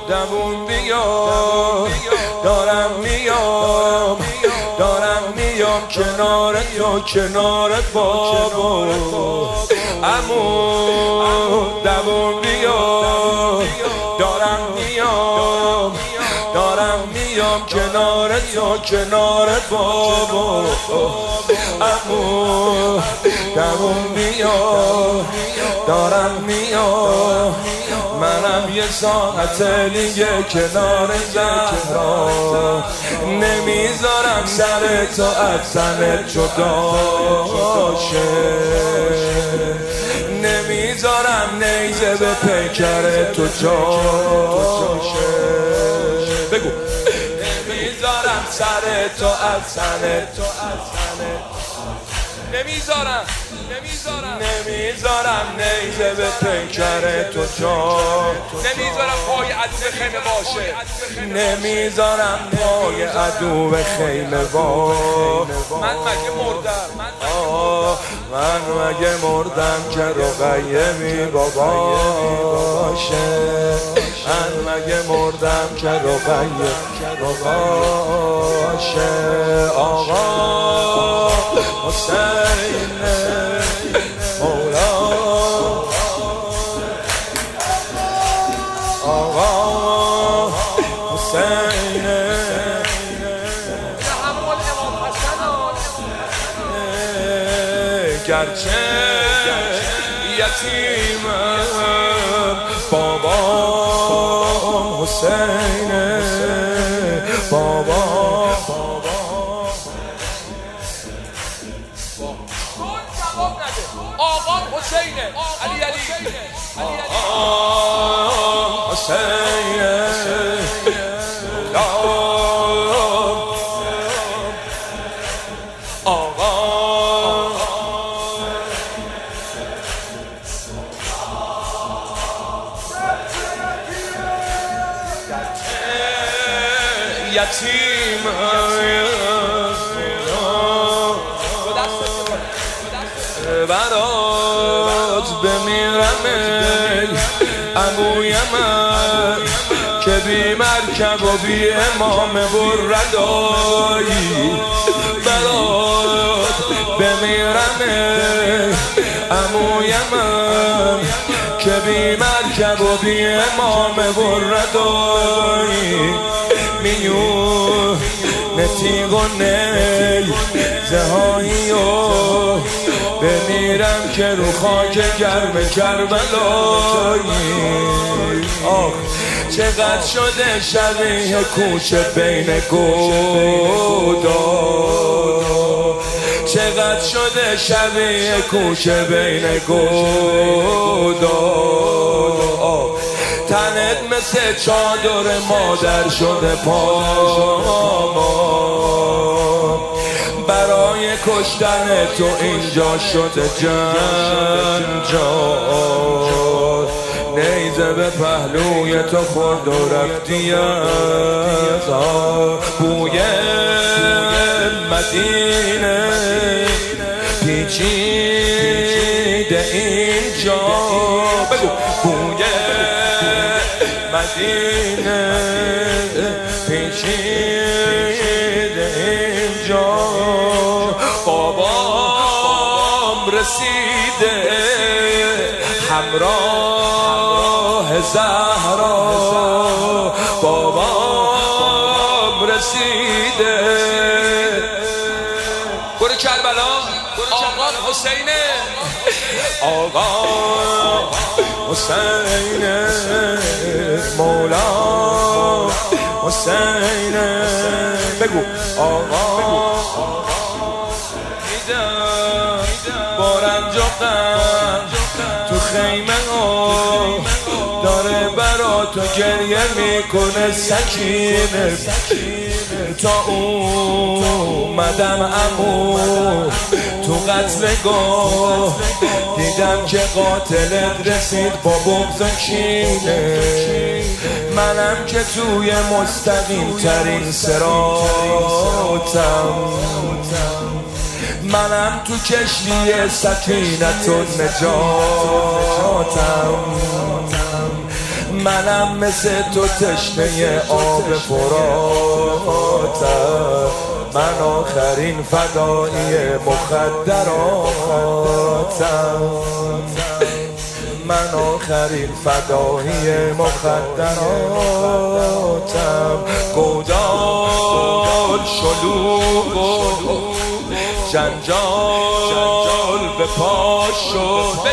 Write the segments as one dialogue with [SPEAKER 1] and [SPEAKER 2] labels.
[SPEAKER 1] دمون بیام دارم میام کنارت یا کنارت بابا عمو دمون بیام دارم میام کنارت یا کنارت بابا عمو دمون بیام دارم میام منم یه ساعت دیگه کنار زهرا نمیذارم سر تو از تنت جدا شه نمیذارم نیزه به پیکر تو جاشه بگو نمیذارم سر تو از تنت نمیذارم نیزه به پیکر تو جا
[SPEAKER 2] نمیذارم پای عدو به خیمه باشه
[SPEAKER 1] نمیذارم پای عدو به خیمه باشه
[SPEAKER 2] من مگه مردم
[SPEAKER 1] من مگه مردم که رقیه باشه من مگه مردم که رقیه باشه آقا حسین مولا آقا حسین گرچه یتیمم بابام حسین بابا
[SPEAKER 2] آقا حسینه علی
[SPEAKER 1] حسینه آقا یتیم برات بمیرم عموی من که بی مرکب و بی امام بردایی برات بمیرم عموی من که بی مرکب و بی امام بردایی میون نتیق و نی زهایی و بمیرم که رو خاک گرم کربلایی چقدر شده شبیه کوچه بین گودا چقدر شده شبیه کوچه بین گودا تنت مثل چادر مادر شده پاما برای کشتن تو اینجا شده جنجال نیزه به پهلوی تو خورد و رفتی از بوی مدینه پیچیده اینجا بگو بوی مدینه پیچیده اینجا بابام رسیده همراه زهرا بابام رسیده
[SPEAKER 2] برو کربلا آقا حسینه
[SPEAKER 1] آقا حسین مولا حسین بگو آقا میدم بارم جفتم تو خیمه ها داره برا تو گریه میکنه سکینه تا اومدم عمو تو قتلگاه دیدم که قاتلت رسید با بغض و کینه منم که توی مستقیم ترین صراطم منم تو کشتی سکینت و نجاتم منم مثل تو تشنه آب فراتم، من آخرین فدایی مخدراتم، من آخرین فدایی مخدراتم. گودال شلوغ و جنجال به پا شد،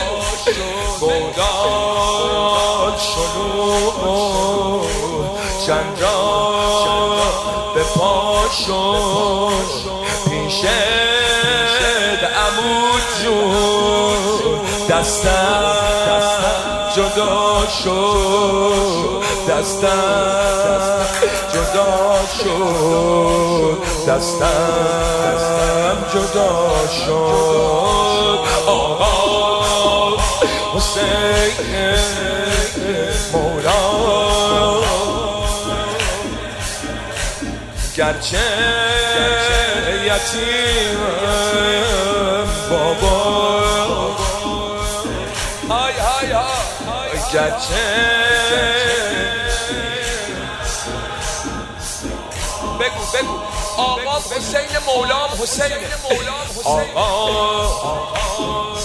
[SPEAKER 1] گودال شلوغ و جنجال به پا شد. پیش عمود جون دستم جدا شد، دستم جدا شد، دستم جدا شد. آقا حسین مولا گرچه یتیمم بابا،
[SPEAKER 2] های های های
[SPEAKER 1] گرچه
[SPEAKER 2] بگو بگو آقا حسین مولام حسین
[SPEAKER 1] آقا